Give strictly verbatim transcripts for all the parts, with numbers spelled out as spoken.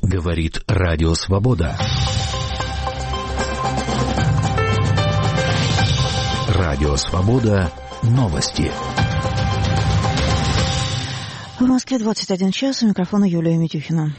Говорит Радио Свобода. Радио Свобода. Новости. В Москве двадцать один час. У микрофона Юлия Митюхина.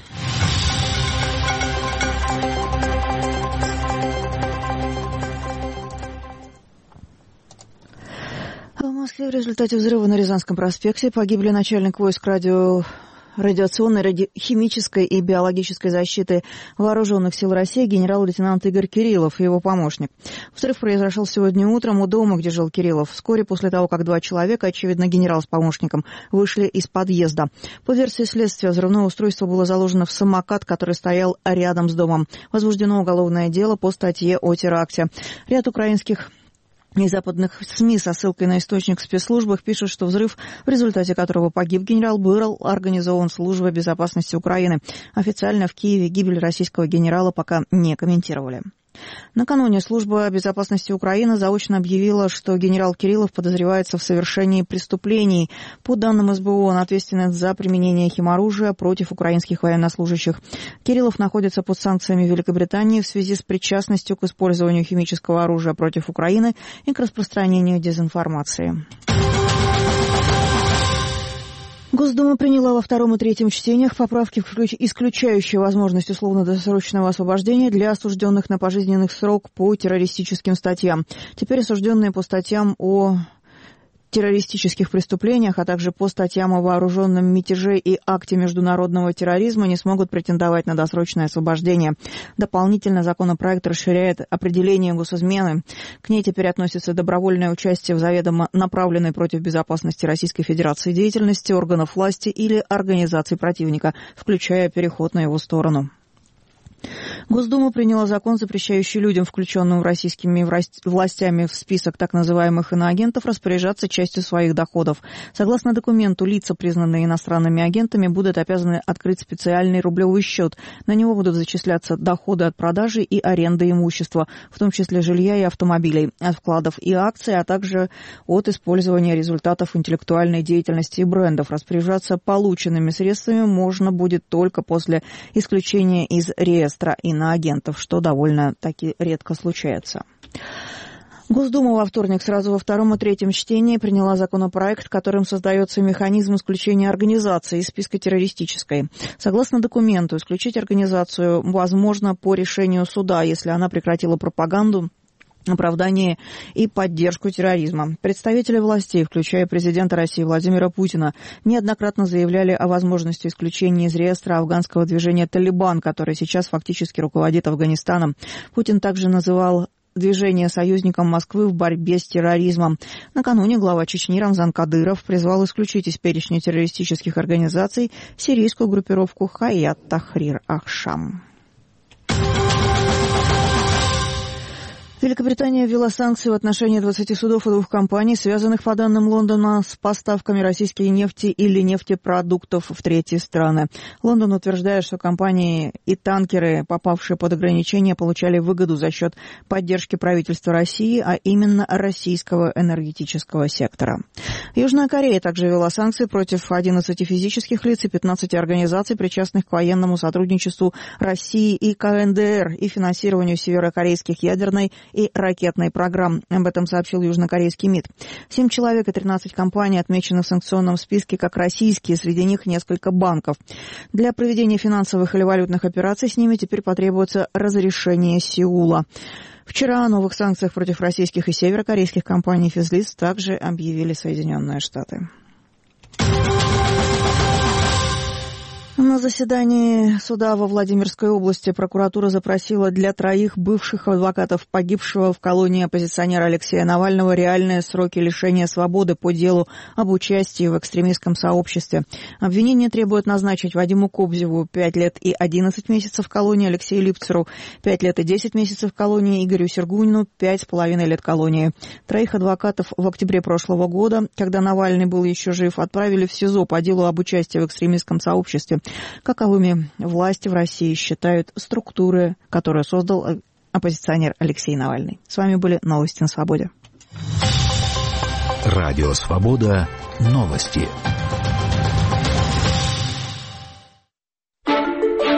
В Москве в результате взрыва на Рязанском проспекте погибли начальник войск радио... радиационной, ради... химической и биологической защиты Вооруженных сил России генерал-лейтенант Игорь Кириллов и его помощник. Взрыв произошел сегодня утром у дома, где жил Кириллов, вскоре после того, как два человека, очевидно, генерал с помощником, вышли из подъезда. По версии следствия, взрывное устройство было заложено в самокат, который стоял рядом с домом. Возбуждено уголовное дело по статье о теракте. Ряд украинских и западных СМИ со ссылкой на источник в спецслужбах пишут, что взрыв, в результате которого погиб генерал, был организован Службой безопасности Украины. Официально в Киеве гибель российского генерала пока не комментировали. Накануне Служба безопасности Украины заочно объявила, что генерал Кириллов подозревается в совершении преступлений. По данным эс бэ о, он ответственен за применение химоружия против украинских военнослужащих. Кириллов находится под санкциями Великобритании в связи с причастностью к использованию химического оружия против Украины и к распространению дезинформации. Госдума приняла во втором и третьем чтениях поправки, исключающие возможность условно-досрочного освобождения для осужденных на пожизненный срок по террористическим статьям. Теперь осужденные по статьям о террористических преступлениях, а также по статьям о вооруженном мятеже и акте международного терроризма не смогут претендовать на досрочное освобождение. Дополнительно законопроект расширяет определение госизмены. К ней теперь относится добровольное участие в заведомо направленной против безопасности Российской Федерации деятельности органов власти или организаций противника, включая переход на его сторону. Госдума приняла закон, запрещающий людям, включенным российскими властями в список так называемых иноагентов, распоряжаться частью своих доходов. Согласно документу, лица, признанные иностранными агентами, будут обязаны открыть специальный рублевый счет. На него будут зачисляться доходы от продажи и аренды имущества, в том числе жилья и автомобилей, от вкладов и акций, а также от использования результатов интеллектуальной деятельности и брендов. Распоряжаться полученными средствами можно будет только после исключения из реестра иноагентов, что довольно-таки редко случается. Госдума во вторник сразу во втором и третьем чтении приняла законопроект, которым создается механизм исключения организации из списка террористической. Согласно документу, исключить организацию возможно по решению суда, если она прекратила пропаганду, оправдание и поддержку терроризма. Представители властей, включая президента России Владимира Путина, неоднократно заявляли о возможности исключения из реестра афганского движения «Талибан», которое сейчас фактически руководит Афганистаном. Путин также называл движение союзником Москвы в борьбе с терроризмом. Накануне глава Чечни Рамзан Кадыров призвал исключить из перечня террористических организаций сирийскую группировку Хаят Тахрир Ах-Шам. Великобритания ввела санкции в отношении двадцати судов и двух компаний, связанных, по данным Лондона, с поставками российской нефти или нефтепродуктов в третьи страны. Лондон утверждает, что компании и танкеры, попавшие под ограничения, получали выгоду за счет поддержки правительства России, а именно российского энергетического сектора. Южная Корея также ввела санкции против одиннадцати физических лиц и пятнадцати организаций, причастных к военному сотрудничеству России и ка эн дэ эр и финансированию северокорейских ядерной и ракетной программ. Об этом сообщил южнокорейский МИД. Семь человек и тринадцать компаний отмечены в санкционном списке как российские, среди них несколько банков. Для проведения финансовых или валютных операций с ними теперь потребуется разрешение Сеула. Вчера о новых санкциях против российских и северокорейских компаний физлиц также объявили Соединенные Штаты. На заседании суда во Владимирской области прокуратура запросила для троих бывших адвокатов погибшего в колонии оппозиционера Алексея Навального реальные сроки лишения свободы по делу об участии в экстремистском сообществе. Обвинение требует назначить Вадиму Кобзеву пять лет и одиннадцать месяцев в колонии, Алексею Липцеру пять лет и десять месяцев в колонии, Игорю Сергунину пять с половиной лет колонии. Троих адвокатов в октябре прошлого года, когда Навальный был еще жив, отправили в СИЗО по делу об участии в экстремистском сообществе. Каковыми власти в России считают структуры, которые создал оппозиционер Алексей Навальный. С вами были новости на Свободе. Радио Свобода. Новости.